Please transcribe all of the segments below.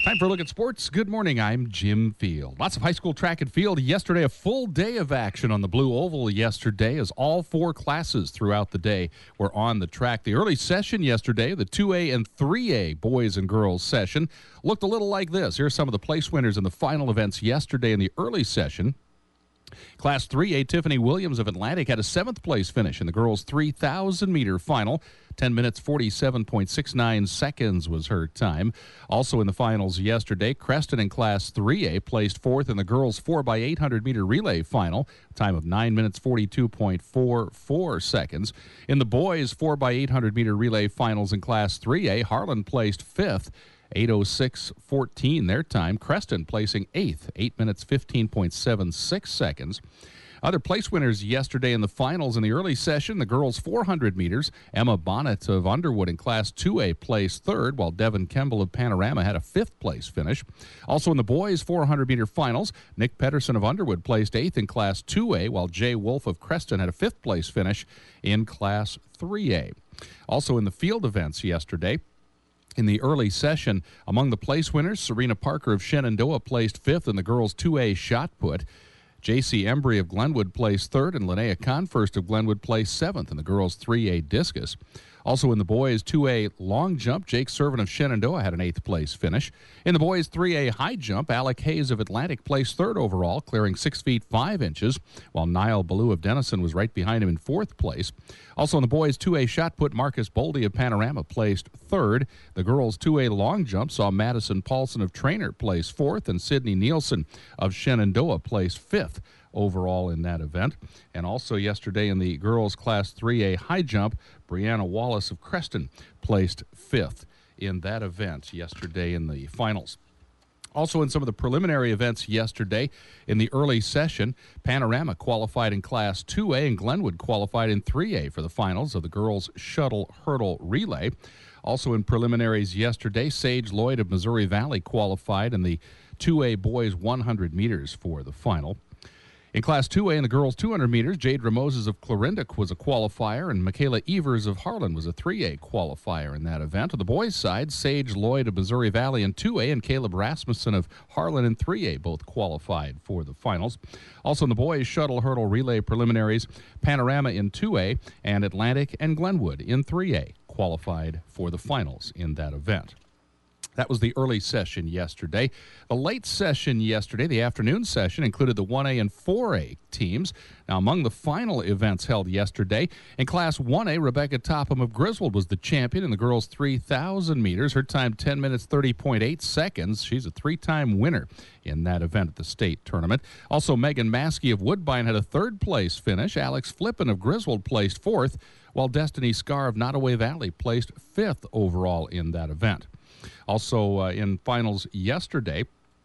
Time for a look at sports. Good morning. I'm Jim Field. Lots of high school track and field yesterday. A full day of action on the Blue Oval yesterday as all four classes throughout the day were on the track. The early session yesterday, the 2A and 3A boys and girls session, looked a little like this. Here are some of the place winners in the final events yesterday in the early session. Class 3A, Tiffany Williams of Atlantic had a 7th place finish in the girls' 3,000-meter final. 10 minutes, 47.69 seconds was her time. Also in the finals yesterday, Creston in Class 3A placed 4th in the girls' 4x800-meter relay final, time of 9 minutes, 42.44 seconds. In the boys' 4x800-meter relay finals in Class 3A, Harlan placed 5th. 8:06.14 their time. Creston placing 8th, 8 minutes 15.76 seconds. Other place winners yesterday in the finals in the early session, the girls 400 meters. Emma Bonnet of Underwood in Class 2A placed 3rd, while Devin Kemble of Panorama had a 5th place finish. Also in the boys 400-meter finals, Nick Pedersen of Underwood placed 8th in Class 2A, while Jay Wolf of Creston had a 5th place finish in Class 3A. Also in the field events yesterday, in the early session, among the place winners, Serena Parker of Shenandoah placed 5th in the girls' 2A shot put. J.C. Embry of Glenwood placed 3rd, and Linnea Confirst of Glenwood placed 7th in the girls' 3A discus. Also in the boys' 2A long jump, Jake Servin of Shenandoah had an 8th place finish. In the boys' 3A high jump, Alec Hayes of Atlantic placed 3rd overall, clearing 6 feet 5 inches, while Niall Ballou of Denison was right behind him in 4th place. Also in the boys' 2A shot put, Marcus Boldy of Panorama placed 3rd. The girls' 2A long jump saw Madison Paulson of Trainer place 4th, and Sydney Nielsen of Shenandoah placed 5th overall in that event. And also yesterday in the girls' Class 3A high jump, Brianna Wallace of Creston placed 5th in that event yesterday in the finals. Also in some of the preliminary events yesterday in the early session, Panorama qualified in Class 2A and Glenwood qualified in 3A for the finals of the girls' shuttle hurdle relay. Also in preliminaries yesterday, Sage Lloyd of Missouri Valley qualified in the 2A boys 100 meters for the final. In Class 2A in the girls' 200 meters, Jade Ramoses of Clarendon was a qualifier, and Michaela Evers of Harlan was a 3A qualifier in that event. On the boys' side, Sage Lloyd of Missouri Valley in 2A and Caleb Rasmussen of Harlan in 3A both qualified for the finals. Also in the boys' shuttle hurdle relay preliminaries, Panorama in 2A and Atlantic and Glenwood in 3A qualified for the finals in that event. That was the early session yesterday. The late session yesterday, the afternoon session, included the 1A and 4A teams. Now, among the final events held yesterday, in Class 1A, Rebecca Topham of Griswold was the champion in the girls' 3,000 meters. Her time, 10 minutes, 30.8 seconds. She's a 3-time winner in that event at the state tournament. Also, Megan Maskey of Woodbine had a 3rd place finish. Alex Flippen of Griswold placed 4th, while Destiny Scar of Nottoway Valley placed 5th overall in that event. Also in finals yesterday,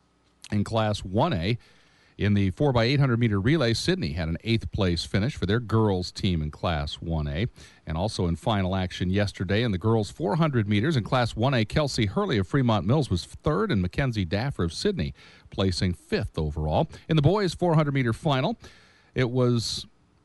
in Class 1A, in the 4x800-meter relay, Sydney had an 8th place finish for their girls' team in Class 1A. And also in final action yesterday, in the girls' 400 meters, in Class 1A, Kelsey Hurley of Fremont Mills was 3rd, and Mackenzie Daffer of Sydney placing 5th overall. In the boys' 400-meter final, it was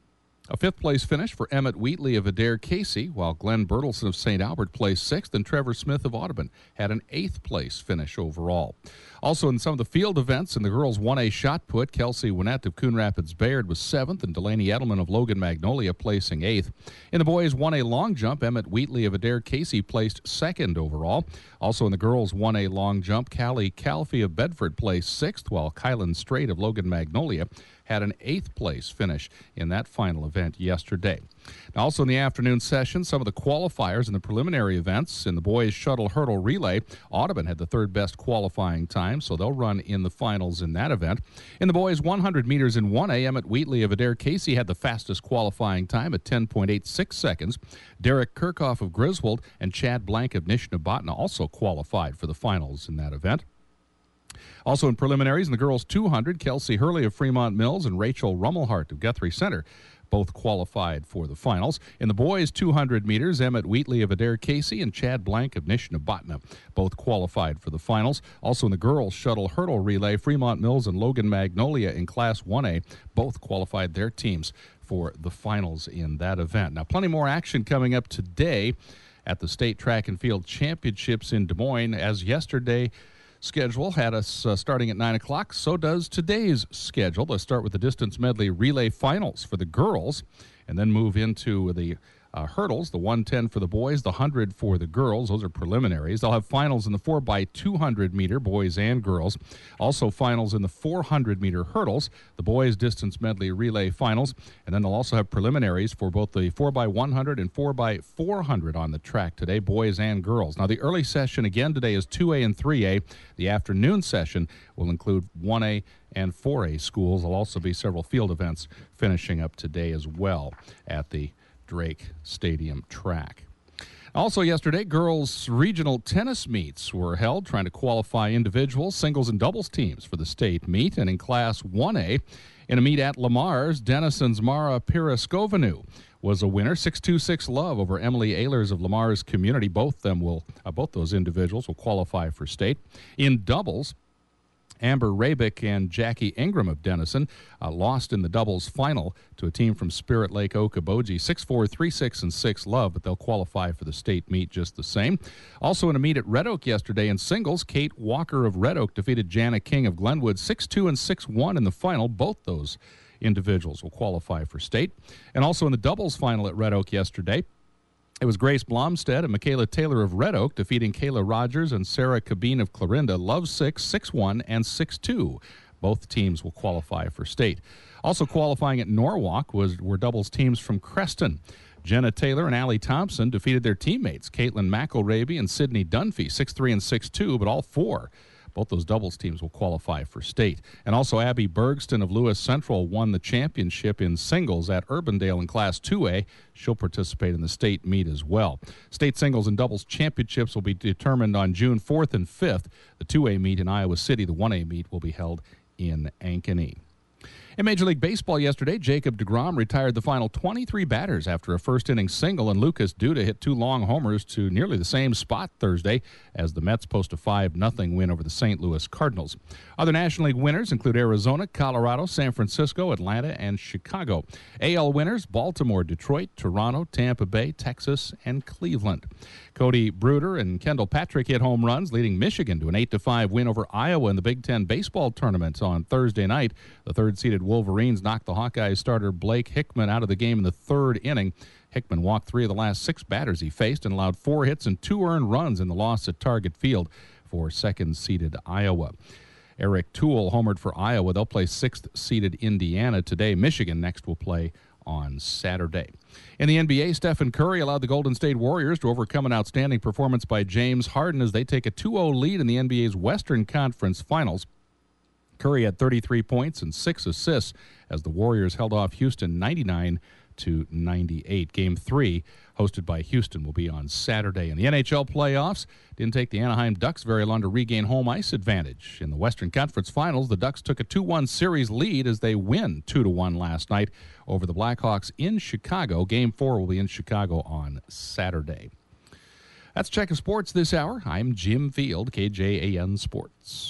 a 5th place finish for Emmett Wheatley of Adair Casey, while Glenn Bertelson of St. Albert placed 6th, and Trevor Smith of Audubon had an 8th place finish overall. Also in some of the field events, in the girls' 1A shot put, Kelsey Winnett of Coon Rapids Bayard was 7th, and Delaney Edelman of Logan Magnolia placing 8th. In the boys' 1A long jump, Emmett Wheatley of Adair Casey placed 2nd overall. Also in the girls' 1A long jump, Callie Calfee of Bedford placed 6th, while Kylan Strait of Logan Magnolia had an 8th place finish in that final event yesterday. Now, also in the afternoon session, some of the qualifiers in the preliminary events. In the boys' shuttle hurdle relay, Audubon had the 3rd best qualifying time, so they'll run in the finals in that event. In the boys' 100 meters in 1A, Emmett Wheatley of Adair Casey had the fastest qualifying time at 10.86 seconds. Derek Kirchhoff of Griswold and Chad Blank of Nishnabotna also qualified for the finals in that event. Also in preliminaries, in the girls' 200, Kelsey Hurley of Fremont Mills and Rachel Rummelhart of Guthrie Center both qualified for the finals. In the boys' 200 meters, Emmett Wheatley of Adair Casey and Chad Blank of Nishnabotna both qualified for the finals. Also in the girls' shuttle hurdle relay, Fremont Mills and Logan Magnolia in Class 1A both qualified their teams for the finals in that event. Now, plenty more action coming up today at the State Track and Field Championships in Des Moines. As yesterday schedule had us starting at 9 o'clock. So does today's schedule. Let's start with the distance medley relay finals for the girls and then move into the hurdles, the 110 for the boys, the 100 for the girls. Those are preliminaries. They'll have finals in the 4x200 meter, boys and girls. Also finals in the 400 meter hurdles, the boys distance medley relay finals. And then they'll also have preliminaries for both the 4x100 and 4x400 on the track today, boys and girls. Now the early session again today is 2A and 3A. The afternoon session will include 1A and 4A schools. There'll also be several field events finishing up today as well at the Drake Stadium track. Also yesterday, girls' regional tennis meets were held, trying to qualify individuals, singles, and doubles teams for the state meet. And in Class 1A, in a meet at Lamar's, Denison's Mara Pirascovanu was a winner, 6-2-6 love over Emily Ehlers of Lamar's Community. Both those individuals will qualify for state. In doubles, Amber Rabick and Jackie Ingram of Denison lost in the doubles final to a team from Spirit Lake Okoboji, 6-4, 3-6, and 6 love, but they'll qualify for the state meet just the same. Also in a meet at Red Oak yesterday in singles, Kate Walker of Red Oak defeated Jana King of Glenwood 6-2 and 6-1 in the final. Both those individuals will qualify for state. And also in the doubles final at Red Oak yesterday, it was Grace Blomstead and Michaela Taylor of Red Oak defeating Kayla Rogers and Sarah Cabine of Clarinda, love 6, 6-1, and 6-2. Both teams will qualify for state. Also qualifying at Norwalk were doubles teams from Creston. Jenna Taylor and Allie Thompson defeated their teammates, Caitlin McElraby and Sydney Dunphy, 6-3 and 6-2, but all four. Both those doubles teams will qualify for state. And also Abby Bergston of Lewis Central won the championship in singles at Urbandale in Class 2A. She'll participate in the state meet as well. State singles and doubles championships will be determined on June 4th and 5th. The 2A meet in Iowa City, the 1A meet will be held in Ankeny. In Major League Baseball yesterday, Jacob deGrom retired the final 23 batters after a first-inning single, and Lucas Duda hit 2 long homers to nearly the same spot Thursday as the Mets post a 5-0 win over the St. Louis Cardinals. Other National League winners include Arizona, Colorado, San Francisco, Atlanta, and Chicago. AL winners, Baltimore, Detroit, Toronto, Tampa Bay, Texas, and Cleveland. Cody Bruder and Kendall Patrick hit home runs, leading Michigan to an 8-5 win over Iowa in the Big Ten baseball tournament on Thursday night. The third-seeded Wolverines knocked the Hawkeyes starter Blake Hickman out of the game in the third inning. Hickman walked 3 of the last 6 batters he faced and allowed 4 hits and 2 earned runs in the loss at Target Field for second-seeded Iowa. Eric Toole homered for Iowa. They'll play 6th-seeded Indiana today. Michigan next will play on Saturday. In the NBA, Stephen Curry allowed the Golden State Warriors to overcome an outstanding performance by James Harden as they take a 2-0 lead in the NBA's Western Conference Finals. Curry had 33 points and 6 assists as the Warriors held off Houston 99-98. Game 3, hosted by Houston, will be on Saturday. In the NHL playoffs, didn't take the Anaheim Ducks very long to regain home ice advantage. In the Western Conference Finals, the Ducks took a 2-1 series lead as they win 2-1 last night over the Blackhawks in Chicago. Game 4 will be in Chicago on Saturday. That's Check of Sports this hour. I'm Jim Field, KJAN Sports.